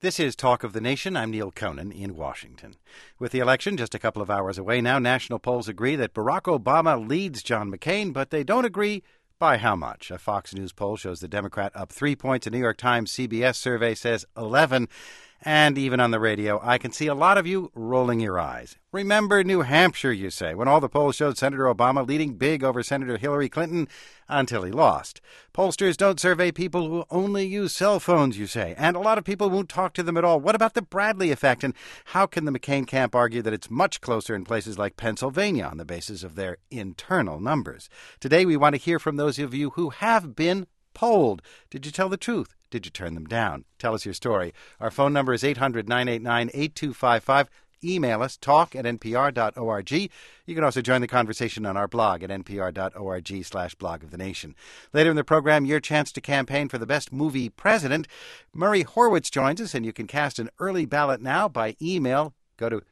This is Talk of the Nation. I'm Neil Conan in Washington. With the election just a couple of hours away now, national polls agree that Barack Obama leads John McCain, but they don't agree by how much. A Fox News poll shows the Democrat up 3 points. A New York Times CBS survey says 11. And even on the radio, I can see a lot of you rolling your eyes. Remember New Hampshire, you say, when all the polls showed Senator Obama leading big over Senator Hillary Clinton until he lost. Pollsters don't survey people who only use cell phones, you say, and a lot of people won't talk to them at all. What about the Bradley effect, and how can the McCain camp argue that it's much closer in places like Pennsylvania on the basis of their internal numbers? Today we want to hear from those of you who have been polled. Did you tell the truth? Did you turn them down? Tell us your story. Our phone number is 800-989-8255. Email us, talk@npr.org. You can also join the conversation on our blog at npr.org/blog of the nation. Later in the program, your chance to campaign for the best movie president. Murray Horwitz joins us, and you can cast an early ballot now by email. Go to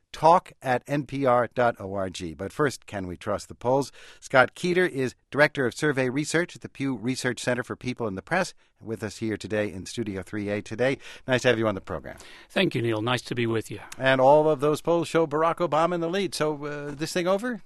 talk@npr.org. But first, can we trust the polls? Scott Keeter is Director of Survey Research at the Pew Research Center for People in the Press, with us here today in Studio 3A today. Nice to have you on the program. Thank you, Neil. Nice to be with you. And all of those polls show Barack Obama in the lead. So this thing over?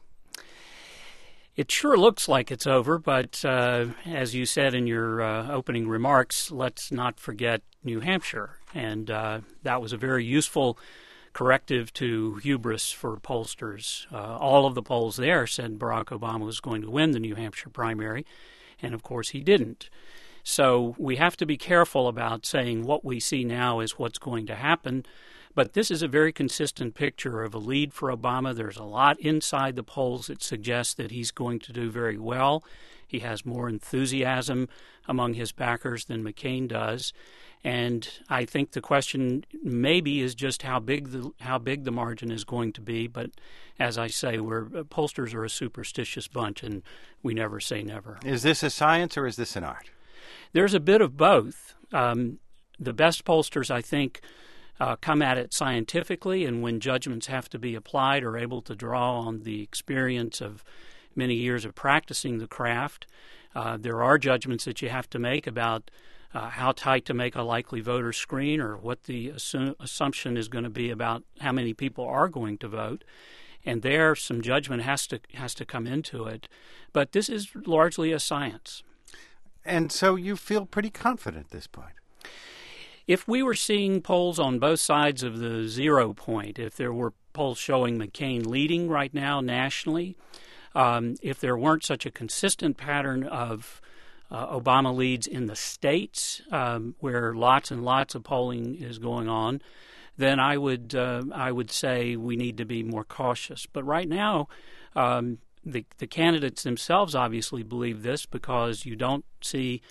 It sure looks like it's over, but as you said in your opening remarks, let's not forget New Hampshire. And that was a very useful corrective to hubris for pollsters. All of the polls there said Barack Obama was going to win the New Hampshire primary, and of course he didn't. So we have to be careful about saying what we see now is what's going to happen, but this is a very consistent picture of a lead for Obama. There's a lot inside the polls that suggests that he's going to do very well. He has more enthusiasm among his backers than McCain does. And I think the question maybe is just how big the margin is going to be. But as I say, pollsters are a superstitious bunch, and we never say never. Is this a science or is this an art? There's a bit of both. The best pollsters, I think, come at it scientifically, and when judgments have to be applied, are able to draw on the experience of many years of practicing the craft. There are judgments that you have to make about how tight to make a likely voter screen, or what the assumption is going to be about how many people are going to vote. And there, some judgment has to come into it. But this is largely a science. And so you feel pretty confident at this point? If we were seeing polls on both sides of the 0 point, if there were polls showing McCain leading right now nationally, if there weren't such a consistent pattern of Obama leads in the states where lots and lots of polling is going on, then I would say we need to be more cautious. But right now, the candidates themselves obviously believe this, because you don't see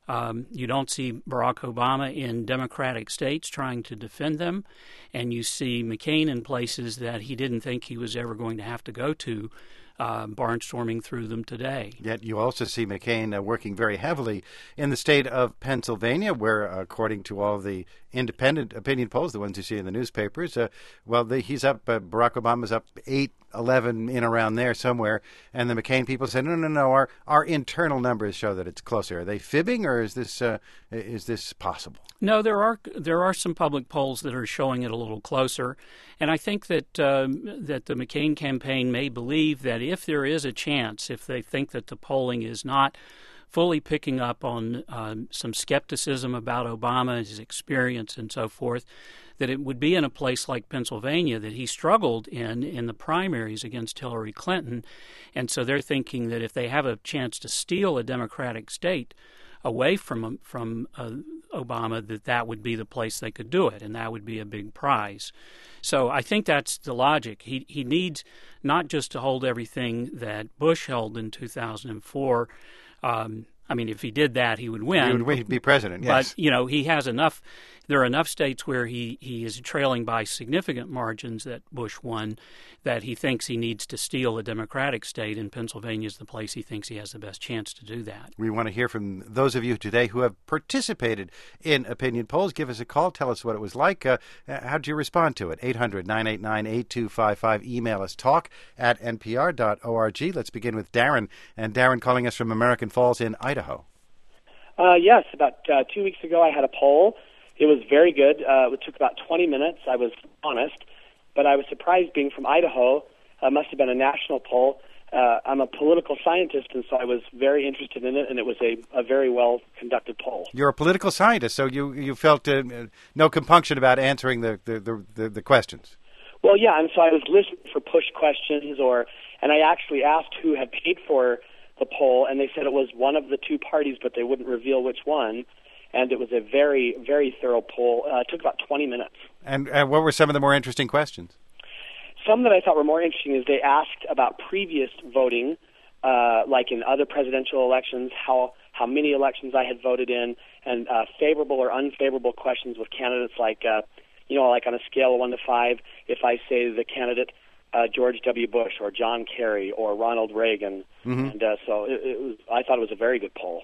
Barack Obama in Democratic states trying to defend them, and you see McCain in places that he didn't think he was ever going to have to go to, barnstorming through them today. Yet you also see McCain working very heavily in the state of Pennsylvania, where, according to all the independent opinion polls, the ones you see in the newspapers, he's up, Barack Obama's up 8-11 in around there somewhere, and the McCain people say, no, our internal numbers show that it's closer. Are they fibbing, or is this possible? No, there are some public polls that are showing it a little closer, and I think that the McCain campaign may believe that if there is a chance, if they think that the polling is not fully picking up on some skepticism about Obama, his experience, and so forth, that it would be in a place like Pennsylvania that he struggled in the primaries against Hillary Clinton, and so they're thinking that if they have a chance to steal a Democratic state away from Obama, that would be the place they could do it, and that would be a big prize. So I think that's the logic. He needs not just to hold everything that Bush held in 2004. If he did that, he would win. He'd be president, yes. But, he has enough. There are enough states where he is trailing by significant margins that Bush won, that he thinks he needs to steal a Democratic state, and Pennsylvania is the place he thinks he has the best chance to do that. We want to hear from those of you today who have participated in opinion polls. Give us a call. Tell us what it was like. How did you respond to it? 800-989-8255. Email us, talk@npr.org. Let's begin with Darren. And Darren calling us from American Falls in Idaho. Yes, about 2 weeks ago I had a poll. It was very good. It took about 20 minutes. I was honest, but I was surprised being from Idaho. It must have been a national poll. I'm a political scientist, and so I was very interested in it, and it was a very well-conducted poll. You're a political scientist, so you felt no compunction about answering the questions. Well, yeah, and so I was listening for push questions, and I actually asked who had paid for the poll, and they said it was one of the two parties, but they wouldn't reveal which one. And it was a very, very thorough poll. It took about 20 minutes. And what were some of the more interesting questions? Some that I thought were more interesting is they asked about previous voting, like in other presidential elections, how many elections I had voted in, and favorable or unfavorable questions with candidates like, like on a scale of 1 to 5, if I say the candidate George W. Bush or John Kerry or Ronald Reagan. Mm-hmm. And so I thought it was a very good poll.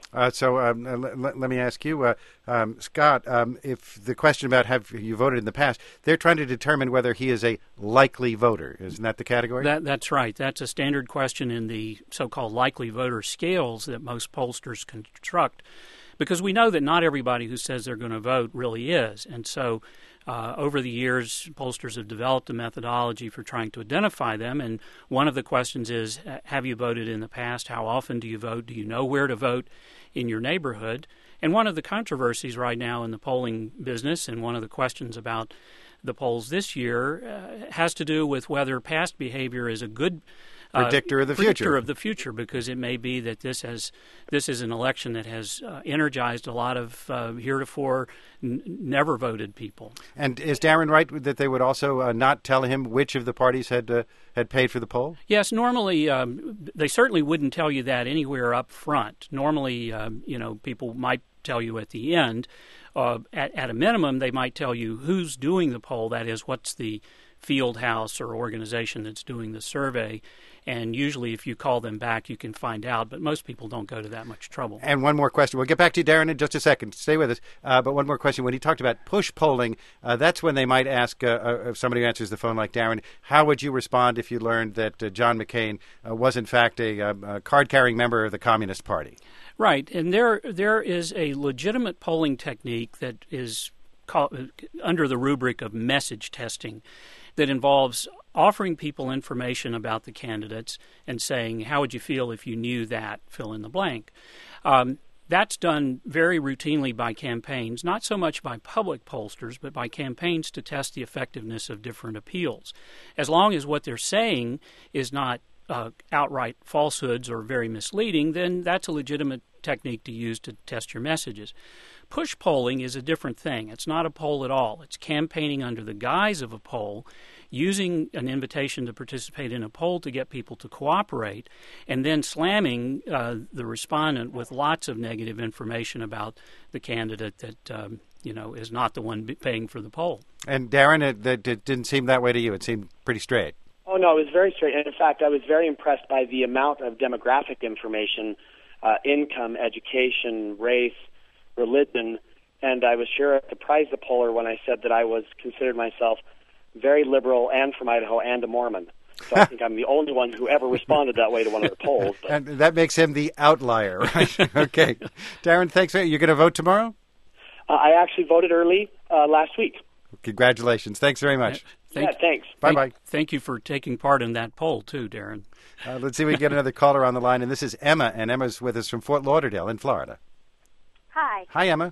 Let me ask you, Scott, if the question about have you voted in the past, they're trying to determine whether he is a likely voter. Isn't that the category? That's right. That's a standard question in the so-called likely voter scales that most pollsters construct, because we know that not everybody who says they're going to vote really is. And so over the years, pollsters have developed a methodology for trying to identify them, and one of the questions is, have you voted in the past? How often do you vote? Do you know where to vote in your neighborhood? And one of the controversies right now in the polling business, and one of the questions about the polls this year, has to do with whether past behavior is a good predictor of the future, because it may be that this is an election that has energized a lot of heretofore never voted people. And is Darren right that they would also not tell him which of the parties had paid for the poll? Yes, normally they certainly wouldn't tell you that anywhere up front. Normally, people might tell you at the end. At a minimum, they might tell you who's doing the poll. That is, what's the field house or organization that's doing the survey. And usually if you call them back, you can find out. But most people don't go to that much trouble. And one more question. We'll get back to you, Darren, in just a second. Stay with us. But one more question. When he talked about push polling, that's when they might ask somebody who answers the phone like Darren, how would you respond if you learned that John McCain was in fact a card-carrying member of the Communist Party? Right. And there is a legitimate polling technique that is called, under the rubric of message testing, that involves offering people information about the candidates and saying, how would you feel if you knew that, fill in the blank. That's done very routinely by campaigns, not so much by public pollsters, but by campaigns to test the effectiveness of different appeals. As long as what they're saying is not outright falsehoods or very misleading, then that's a legitimate technique to use to test your messages. Push polling is a different thing. It's not a poll at all. It's campaigning under the guise of a poll, using an invitation to participate in a poll to get people to cooperate, and then slamming the respondent with lots of negative information about the candidate that is not the one paying for the poll. And Darren, it didn't seem that way to you. It seemed pretty straight. Oh, no, it was very straight. And in fact, I was very impressed by the amount of demographic information, income, education, race, religion, and I was sure I surprised the poller when I said that I considered myself very liberal and from Idaho and a Mormon. So I think I'm the only one who ever responded that way to one of the polls. But. And that makes him the outlier, right? Okay. Darren, thanks. You're going to vote tomorrow? I actually voted early last week. Congratulations. Thanks very much. Thanks. Bye-bye. Thank you for taking part in that poll, too, Darren. Let's see if we can get another caller on the line, and this is Emma, and Emma's with us from Fort Lauderdale in Florida. Hi. Hi, Emma.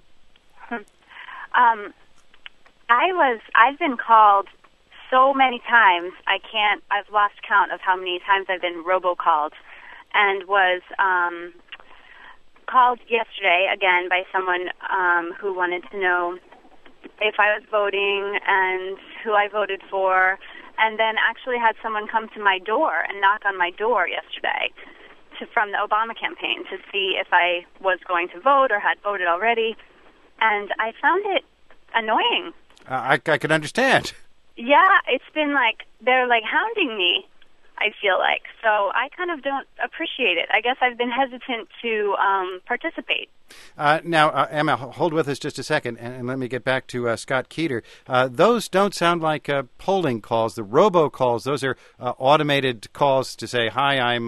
I've been called so many times, I've lost count of how many times I've been robocalled, and was called yesterday again by someone who wanted to know if I was voting and who I voted for, and then actually had someone come to my door and knock on my door yesterday from the Obama campaign to see if I was going to vote or had voted already, and I found it annoying. I can understand. Yeah, it's been like they're like hounding me, I feel like. So I kind of don't appreciate it. I guess I've been hesitant to participate. Now, Emma, hold with us just a second, and let me get back to Scott Keeter. Those don't sound like polling calls. The robocalls, those are automated calls to say, "Hi, I'm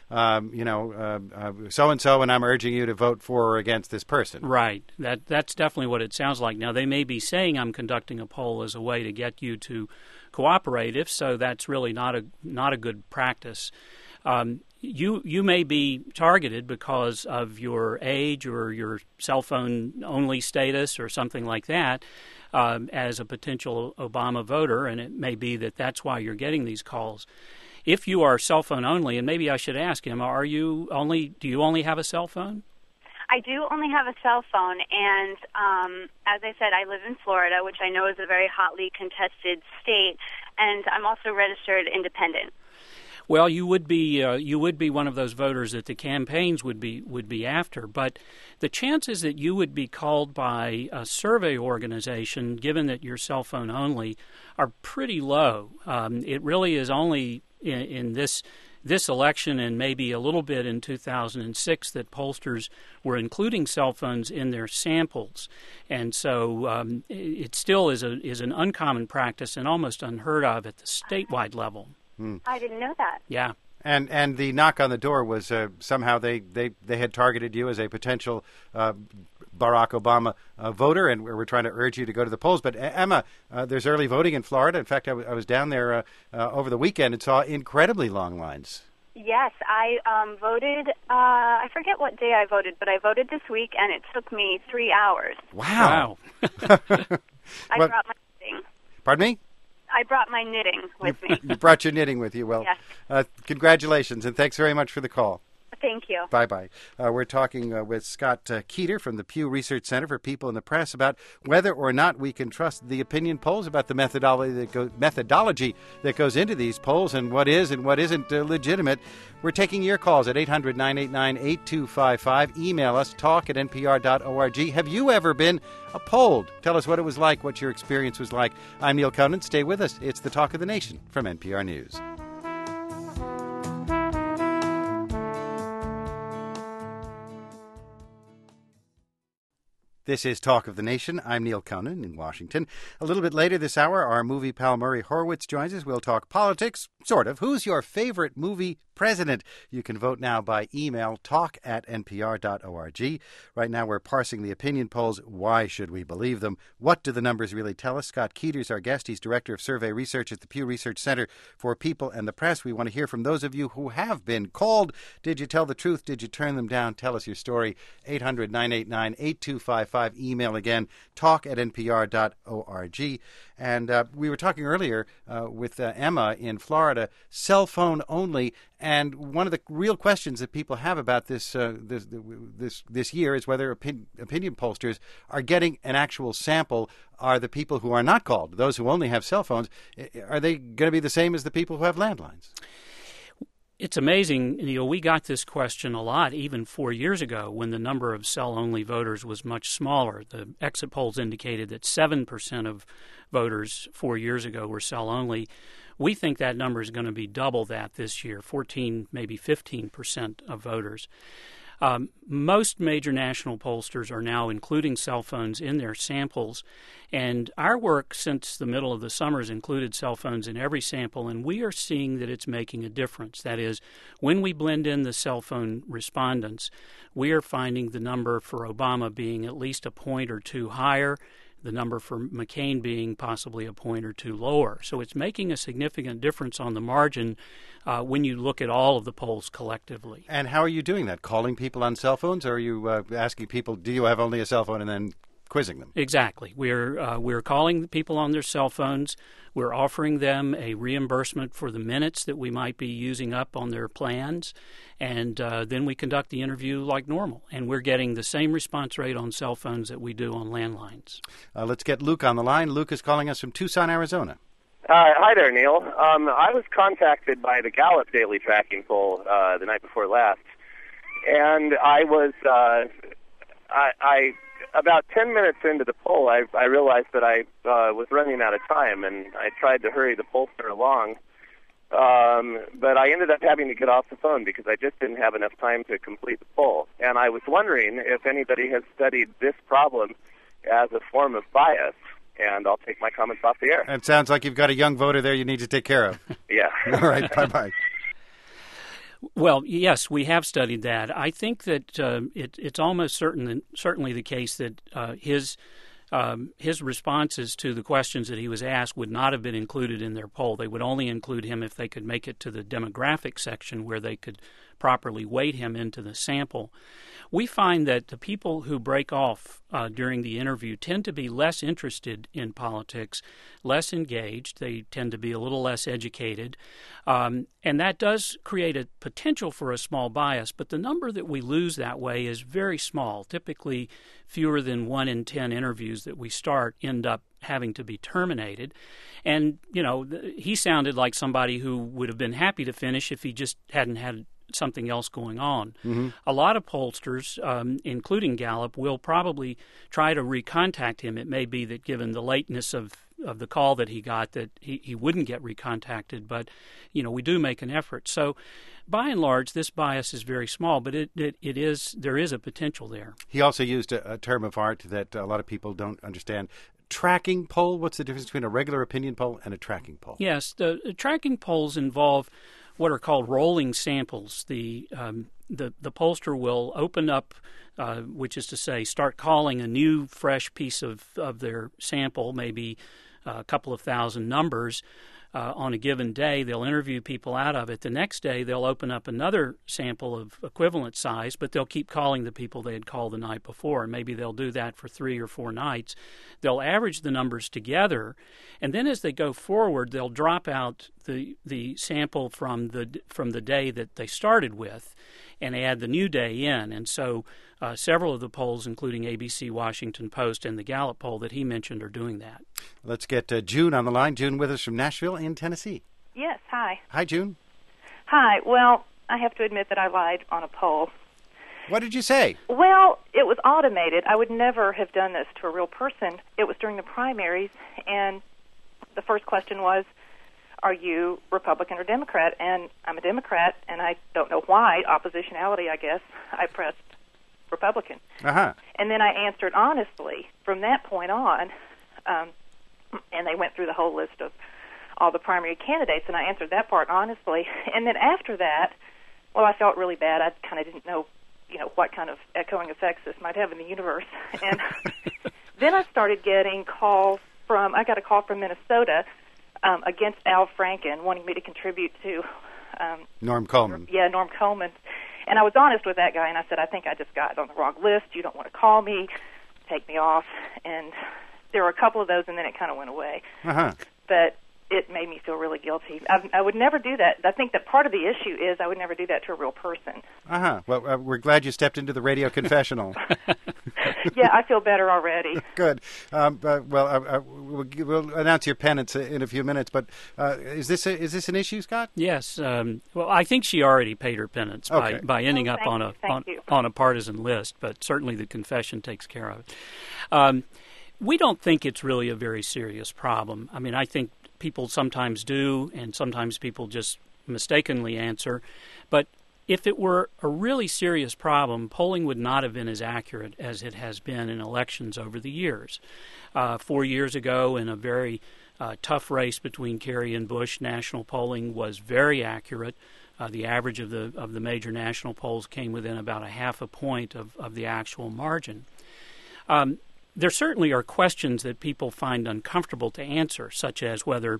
so-and-so, and I'm urging you to vote for or against this person." Right. That's definitely what it sounds like. Now, they may be saying I'm conducting a poll as a way to get you to cooperate. If so, that's really not a good practice. You may be targeted because of your age or your cell phone only status or something like that as a potential Obama voter, and it may be that that's why you're getting these calls. If you are cell phone only, and maybe I should ask him, do you only have a cell phone? I do only have a cell phone, and as I said, I live in Florida, which I know is a very hotly contested state, and I'm also registered independent. Well, you would be one of those voters that the campaigns would be after, but the chances that you would be called by a survey organization, given that you're cell phone only, are pretty low. It really is only in this election and maybe a little bit in 2006 that pollsters were including cell phones in their samples, and so it still is an uncommon practice and almost unheard of at the statewide level. I didn't know that. Yeah. And the knock on the door was somehow they had targeted you as a potential Barack Obama voter, and we're trying to urge you to go to the polls. But Emma, there's early voting in Florida. In fact, I was down there over the weekend and saw incredibly long lines. Yes, I voted. I forget what day I voted, but I voted this week, and it took me 3 hours. Wow. I brought my knitting. Pardon me? I brought my knitting with me. You brought your knitting with you. Well, yes. Congratulations, and thanks very much for the call. Thank you. Bye-bye. We're talking with Scott Keeter from the Pew Research Center for People in the Press about whether or not we can trust the opinion polls, about the methodology that goes into these polls, and what is and what isn't legitimate. We're taking your calls at 800-989-8255. Email us, talk@npr.org. Have you ever been polled? Tell us what it was like, what your experience was like. I'm Neil Conan. Stay with us. It's the Talk of the Nation from NPR News. This is Talk of the Nation. I'm Neil Conan in Washington. A little bit later this hour, our movie pal Murray Horwitz joins us. We'll talk politics, sort of. Who's your favorite movie president? You can vote now by email, talk@npr.org. Right now, we're parsing the opinion polls. Why should we believe them? What do the numbers really tell us? Scott Keeter's our guest. He's Director of Survey Research at the Pew Research Center for People and the Press. We want to hear from those of you who have been called. Did you tell the truth? Did you turn them down? Tell us your story. 800-989-8255. Email again, talk@npr.org. And we were talking earlier with Emma in Florida, cell phone only. And one of the real questions that people have about this year is whether opinion pollsters are getting an actual sample. Are the people who are not called, those who only have cell phones, are they going to be the same as the people who have landlines? It's amazing, we got this question a lot even 4 years ago when the number of cell-only voters was much smaller. The exit polls indicated that 7% of voters 4 years ago were cell-only. We think that number is going to be double that this year, 14, maybe 15% of voters. Most major national pollsters are now including cell phones in their samples, and our work since the middle of the summer has included cell phones in every sample, and we are seeing that it's making a difference. That is, when we blend in the cell phone respondents, we are finding the number for Obama being at least a point or two higher, the number for McCain being possibly a point or two lower. So it's making a significant difference on the margin when you look at all of the polls collectively. And how are you doing that? Calling people on cell phones, or are you asking people, do you have only a cell phone, and then quizzing them? Exactly. We're calling people on their cell phones. We're offering them a reimbursement for the minutes that we might be using up on their plans, and then we conduct the interview like normal. And we're getting the same response rate on cell phones that we do on landlines. Let's get Luke on the line. Luke is calling us from Tucson, Arizona. Hi there, Neil. I was contacted by the Gallup Daily Tracking Poll the night before last, and I was about 10 minutes into the poll, I realized that I was running out of time, and I tried to hurry the pollster along. But I ended up having to get off the phone because I just didn't have enough time to complete the poll. And I was wondering if anybody has studied this problem as a form of bias, and I'll take my comments off the air. It sounds like you've got a young voter there you need to take care of. Yeah. All right, bye-bye. Well, yes, we have studied that. I think that it's almost certainly the case that his responses to the questions that he was asked would not have been included in their poll. They would only include him if they could make it to the demographic section where they could properly weight him into the sample. We find that the people who break off during the interview tend to be less interested in politics, less engaged. They tend to be a little less educated. And that does create a potential for a small bias, but the number that we lose that way is very small. Typically, fewer than 1 in 10 interviews that we start end up having to be terminated. And, he sounded like somebody who would have been happy to finish if he just hadn't had something else going on. Mm-hmm. A lot of pollsters, including Gallup, will probably try to recontact him. It may be that given the lateness of the call that he got that he wouldn't get recontacted, but we do make an effort. So by and large, this bias is very small, but there is a potential there. He also used a term of art that a lot of people don't understand. Tracking poll. What's the difference between a regular opinion poll and a tracking poll? Yes, the tracking polls involve what are called rolling samples. The pollster will open up, which is to say, start calling a new, fresh piece of their sample, maybe a couple of thousand numbers, on a given day. They'll interview people out of it. The next day, they'll open up another sample of equivalent size, but they'll keep calling the people they had called the night before. And maybe they'll do that for 3 or 4 nights. They'll average the numbers together, and then as they go forward, they'll drop out the sample from the day that they started with and add the new day in. And so several of the polls, including ABC, Washington Post, and the Gallup poll that he mentioned, are doing that. Let's get June on the line. June with us from Nashville in Tennessee. Yes, hi. Hi, June. Hi. Well, I have to admit that I lied on a poll. What did you say? Well, it was automated. I would never have done this to a real person. It was during the primaries, and the first question was, are you Republican or Democrat? And I'm a Democrat, and I don't know why, oppositionality, I guess, I pressed Republican. Uh-huh. And then I answered honestly from that point on, and they went through the whole list of all the primary candidates, and I answered that part honestly. And then after that, well, I felt really bad. I kind of didn't know, what kind of echoing effects this might have in the universe. And then I started getting I got a call from Minnesota against Al Franken, wanting me to contribute to Norm Coleman. Yeah, Norm Coleman. And I was honest with that guy, and I said, I think I just got on the wrong list. You don't want to call me, take me off. And there were a couple of those, and then it kind of went away. Uh-huh. But it made me feel really guilty. I would never do that. I think that part of the issue is I would never do that to a real person. Uh-huh. Well, we're glad you stepped into the radio confessional. Yeah, I feel better already. Good. We'll announce your penance in a few minutes, but is this an issue, Scott? Yes. Well, I think she already paid her penance by ending up on a partisan list, but certainly the confession takes care of it. We don't think it's really a very serious problem. I mean, I think people sometimes do, and sometimes people just mistakenly answer. But if it were a really serious problem, polling would not have been as accurate as it has been in elections over the years. 4 years ago, in a very tough race between Kerry and Bush, national polling was very accurate. The average of the major national polls came within about a half a point of the actual margin. There certainly are questions that people find uncomfortable to answer, such as whether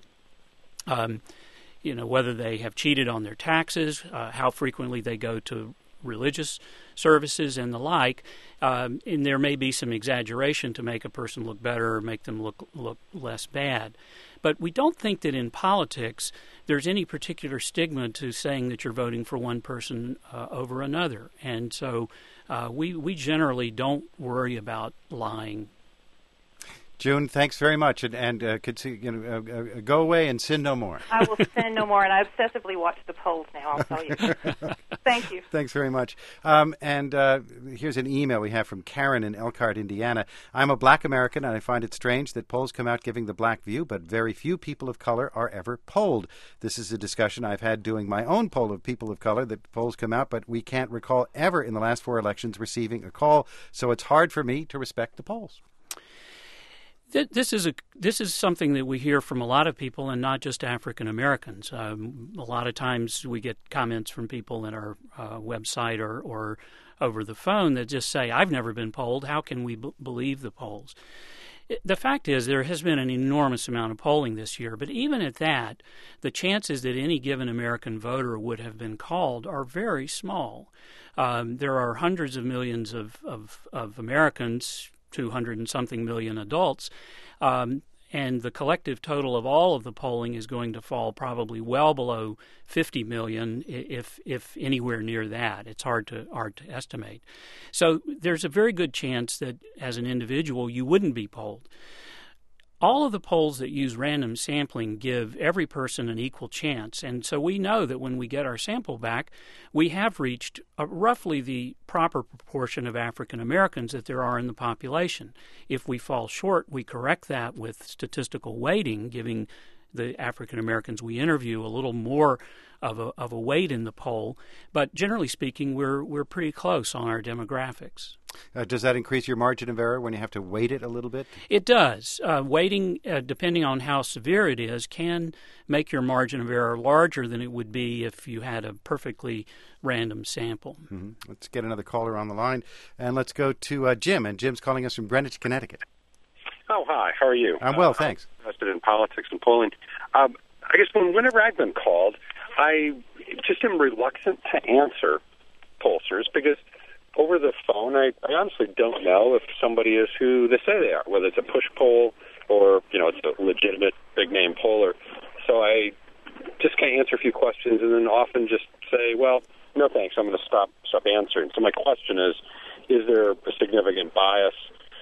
they have cheated on their taxes, how frequently they go to religious services and the like. And there may be some exaggeration to make a person look better or make them look less bad. But we don't think that in politics there's any particular stigma to saying that you're voting for one person over another. And so we generally don't worry about lying. June, thanks very much, and go away and sin no more. I will sin no more, and I obsessively watch the polls now, I'll tell you. Thank you. Thanks very much. And here's an email we have from Karen in Elkhart, Indiana. I'm a black American, and I find it strange that polls come out giving the black view, but very few people of color are ever polled. This is a discussion I've had doing my own poll of people of color, that polls come out, but we can't recall ever in the last 4 elections receiving a call, so it's hard for me to respect the polls. This is something that we hear from a lot of people, and not just African Americans. A lot of times we get comments from people in our website or over the phone that just say, "I've never been polled. How can we believe the polls?" The fact is there has been an enormous amount of polling this year, but even at that, the chances that any given American voter would have been called are very small. There are hundreds of millions of Americans, 200 and something million adults, and the collective total of all of the polling is going to fall probably well below 50 million, if anywhere near that. It's hard to estimate. So there's a very good chance that as an individual you wouldn't be polled. All of the polls that use random sampling give every person an equal chance, and so we know that when we get our sample back, we have reached roughly the proper proportion of African Americans that there are in the population. If we fall short, we correct that with statistical weighting, giving the African Americans we interview a little more of a weight in the poll. But generally speaking, we're pretty close on our demographics. Does that increase your margin of error when you have to weight it a little bit? It does. Weighting, depending on how severe it is, can make your margin of error larger than it would be if you had a perfectly random sample. Mm-hmm. Let's get another caller on the line, and let's go to Jim. And Jim's calling us from Greenwich, Connecticut. Oh, hi. How are you? I'm well, thanks. I'm invested in politics and polling. I guess when Winter Ragland called, I just am reluctant to answer pollsters because over the phone, I honestly don't know if somebody is who they say they are, whether it's a push poll or, it's a legitimate big-name poller. So I just kind of answer a few questions and then often just say, well, no thanks, I'm going to stop answering. So my question is there a significant bias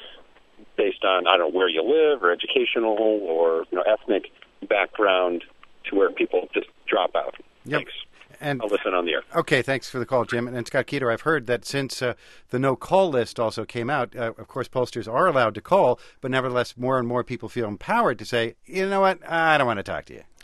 based on, I don't know, where you live or educational or, ethnic background to where people just drop out? Yep. Thanks. And I'll listen on the air. Okay, thanks for the call, Jim. And Scott Keeter, I've heard that since the no-call list also came out, of course, pollsters are allowed to call, but nevertheless, more and more people feel empowered to say, you know what, I don't want to talk to you.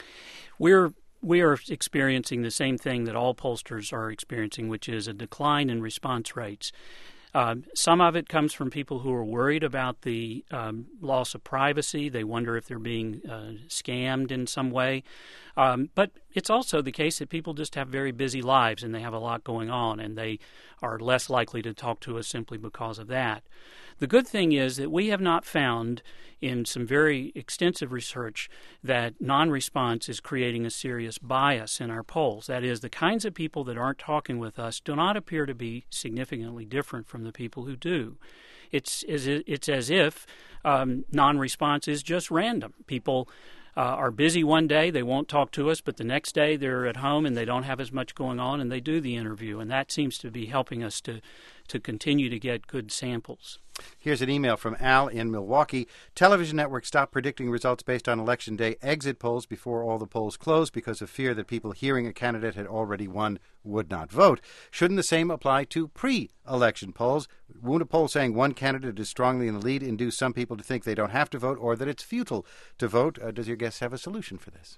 We are experiencing the same thing that all pollsters are experiencing, which is a decline in response rates. Some of it comes from people who are worried about the loss of privacy. They wonder if they're being scammed in some way. But it's also the case that people just have very busy lives and they have a lot going on, and they are less likely to talk to us simply because of that. The good thing is that we have not found in some very extensive research that non-response is creating a serious bias in our polls. That is, the kinds of people that aren't talking with us do not appear to be significantly different from the people who do. It's as if non-response is just random. People are busy one day, they won't talk to us, but the next day they're at home and they don't have as much going on and they do the interview, and that seems to be helping us to continue to get good samples. Here's an email from Al in Milwaukee. Television networks stopped predicting results based on Election Day exit polls before all the polls closed because of fear that people hearing a candidate had already won would not vote. Shouldn't the same apply to pre-election polls? Won't a poll saying one candidate is strongly in the lead induce some people to think they don't have to vote or that it's futile to vote? Does your guest have a solution for this?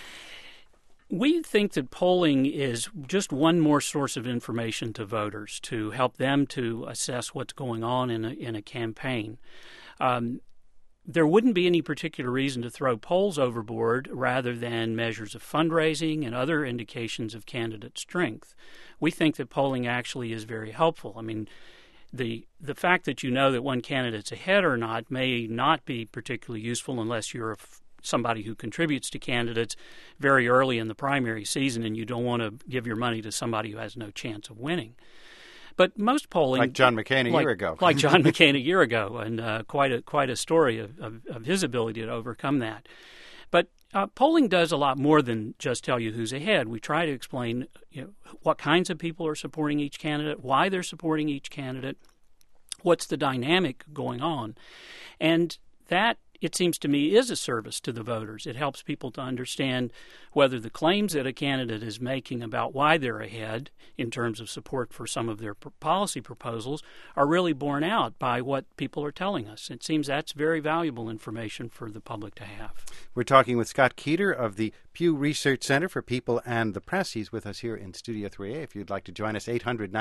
We think that polling is just one more source of information to voters to help them to assess what's going on in a campaign. There wouldn't be any particular reason to throw polls overboard rather than measures of fundraising and other indications of candidate strength. We think that polling actually is very helpful. I mean, the fact that you know that one candidate's ahead or not may not be particularly useful unless you're somebody who contributes to candidates very early in the primary season and you don't want to give your money to somebody who has no chance of winning. But most polling... Like John McCain a year ago. Like John McCain a year ago, and quite a story of his ability to overcome that. But polling does a lot more than just tell you who's ahead. We try to explain what kinds of people are supporting each candidate, why they're supporting each candidate, what's the dynamic going on. And that it seems to me, is a service to the voters. It helps people to understand whether the claims that a candidate is making about why they're ahead in terms of support for some of their policy proposals are really borne out by what people are telling us. It seems that's very valuable information for the public to have. We're talking with Scott Keeter of the Pew Research Center for People and the Press. He's with us here in Studio 3A. If you'd like to join us,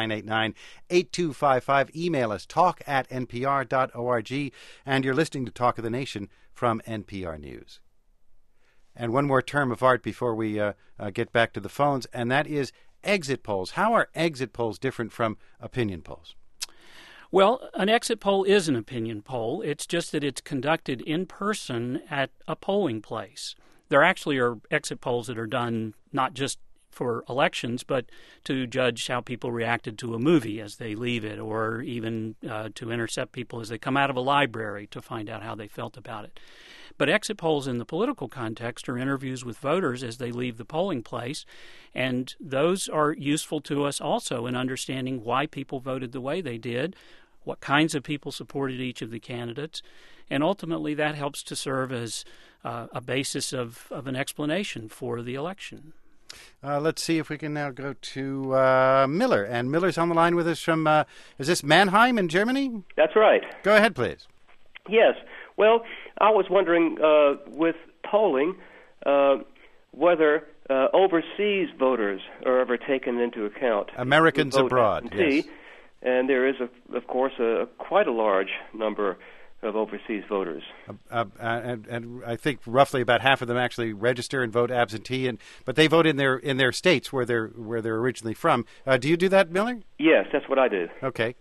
800-989-8255. Email us, talk@npr.org. And you're listening to Talk of the Nation from NPR News. And one more term of art before we get back to the phones, and that is exit polls. How are exit polls different from opinion polls? Well, an exit poll is an opinion poll. It's just that it's conducted in person at a polling place. There actually are exit polls that are done not just for elections, but to judge how people reacted to a movie as they leave it, or even to intercept people as they come out of a library to find out how they felt about it. But exit polls in the political context are interviews with voters as they leave the polling place, and those are useful to us also in understanding why people voted the way they did, what kinds of people supported each of the candidates, and ultimately that helps to serve as a basis of an explanation for the election. Let's see if we can now go to Miller. And Miller's on the line with us from, is this Mannheim in Germany? That's right. Go ahead, please. Yes. Well, I was wondering, with polling, whether overseas voters are ever taken into account. Americans abroad, yes. And there is, of course, quite a large number of overseas voters. And I think roughly about half of them actually register and vote absentee, but they vote in their states where they're originally from. Do you do that, Miller? Yes, that's what I do. Okay.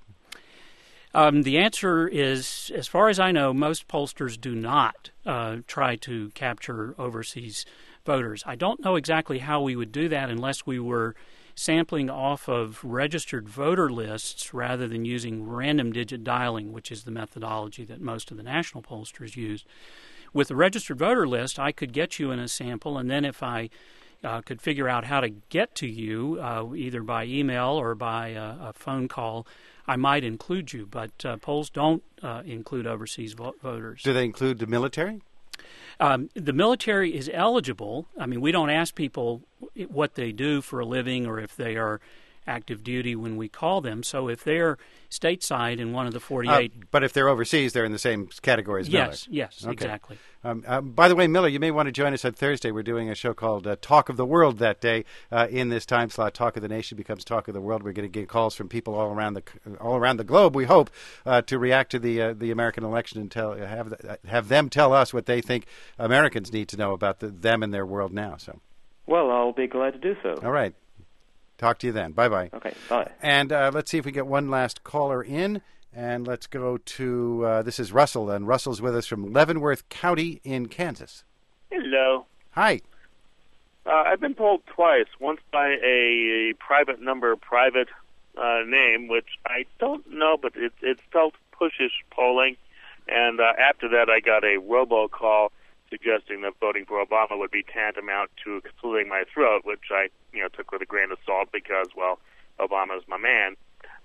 The answer is, as far as I know, most pollsters do not try to capture overseas voters. I don't know exactly how we would do that unless we were sampling off of registered voter lists rather than using random digit dialing, which is the methodology that most of the national pollsters use. With the registered voter list, I could get you in a sample, and then if I could figure out how to get to you, either by email or by a phone call, I might include you. But polls don't include overseas voters. Do they include the military? The military is eligible. I mean, we don't ask people what they do for a living or if they are active duty when we call them. So if they're stateside in one of the 48... but if they're overseas, they're in the same category as Miller. Yes, okay. Exactly. By the way, Miller, you may want to join us on Thursday. We're doing a show called Talk of the World that day. In this time slot, Talk of the Nation becomes Talk of the World. We're going to get calls from people all around the globe, we hope, to react to the American election and have them tell us what they think Americans need to know about them and their world now. So, well, I'll be glad to do so. All right. Talk to you then. Bye-bye. Okay, bye. And let's see if we get one last caller in. And let's go to, this is Russell, and Russell's with us from Leavenworth County in Kansas. Hello. Hi. I've been polled twice, once by a private number, private name, which I don't know, but it felt pushish polling. And after that, I got a robocall suggesting that voting for Obama would be tantamount to slitting my throat, which I took with a grain of salt because, well, Obama's my man.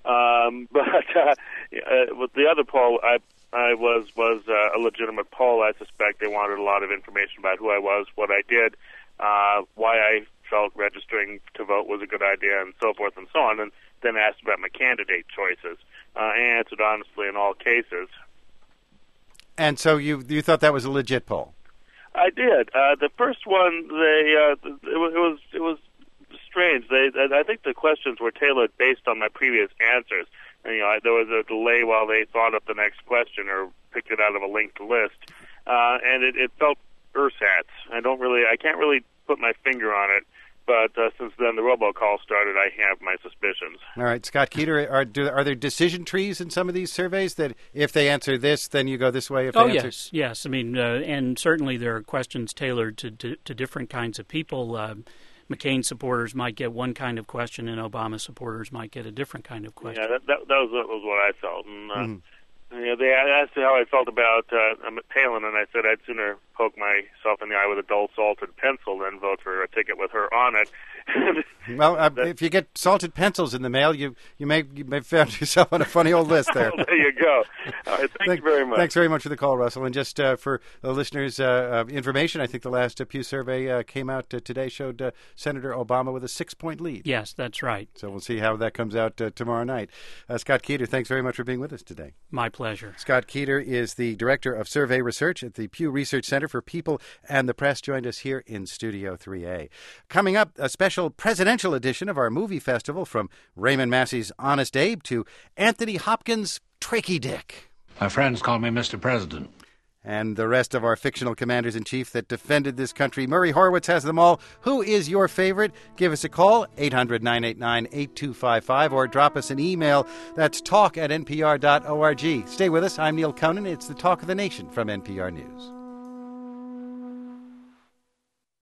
With the other poll, I was a legitimate poll. I suspect they wanted a lot of information about who I was, what I did, why I felt registering to vote was a good idea, and so forth and so on, and then asked about my candidate choices. I answered honestly in all cases. And so you thought that was a legit poll? I did. The first one, it was strange. I think the questions were tailored based on my previous answers. And, there was a delay while they thought up the next question or picked it out of a linked list, and it felt ersatz. I can't really put my finger on it. But since then the robocall started, I have my suspicions. All right, Scott Keeter, are there decision trees in some of these surveys that if they answer this, then you go this way? Yes. I mean, and certainly there are questions tailored to different kinds of people. McCain supporters might get one kind of question, and Obama supporters might get a different kind of question. Yeah, that was what I felt. And they asked how I felt about Palin, and I said I'd sooner poke myself in the eye with a dull salted pencil than vote for a ticket with her on it. Well, if you get salted pencils in the mail, you may find yourself on a funny old list there. Well, there you go. All right, thank you very much. Thanks very much for the call, Russell. And just for the listeners' information, I think the last Pew survey came out today, showed Senator Obama with a 6-point lead. Yes, that's right. So we'll see how that comes out tomorrow night. Scott Keeter, thanks very much for being with us today. My pleasure. Scott Keeter is the Director of Survey Research at the Pew Research Center for People and the Press, joined us here in Studio 3A. Coming up, a special presidential edition of our movie festival, from Raymond Massey's Honest Abe to Anthony Hopkins' Tricky Dick. My friends call me Mr. President. And the rest of our fictional commanders-in-chief that defended this country. Murray Horwitz has them all. Who is your favorite? Give us a call, 800-989-8255, or drop us an email. That's talk@npr.org. Stay with us. I'm Neil Conan. It's the Talk of the Nation from NPR News.